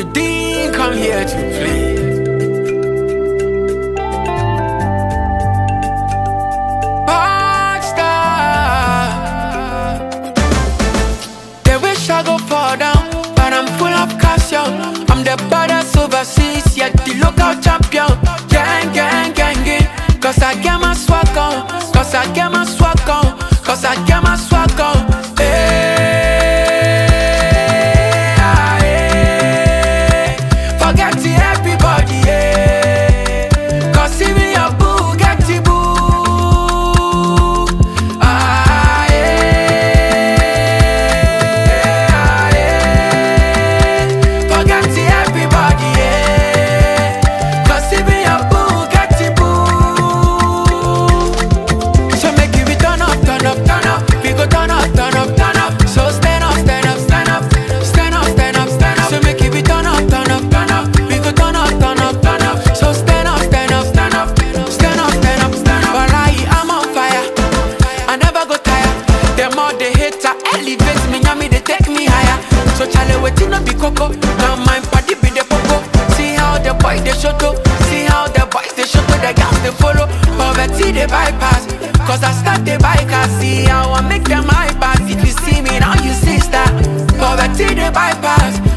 We didn't come here to play. They wish I go fall down, but I'm full of caution. I'm the baddest overseas, yet the local champion. Gang, gang, gang, gang. Cause I get my swag on, cause I get my swag on, cause I get my swag on. Hey, ah, hey. Forget to everybody, hey. Cause even your boo get the boo. Ah, hey, ah, hey. Forget to everybody, hey. Cause even your boo get the boo. So make you turn up, turn up, turn up. We go turn up, turn up, turn up. So stand up, stand up, stand up. Stand up, stand up, stand up. So make you turn up, turn up, turn up. We go turn up, turn up, turn up. So stand up, stand up, stand up. Stand up, stand up, stand up. Wallahi, I'm on fire. I never go tired. Them all the hater elevates me, yummy, they take me higher. So chale waiting no be coco. Now my party be the poco. See how the boys they show to. See how the boys they show to. The girls they follow. Poverty they bypass. Cause I start the bike, I see how I make them bypass. If you see me now, you see that. Poverty they bypass.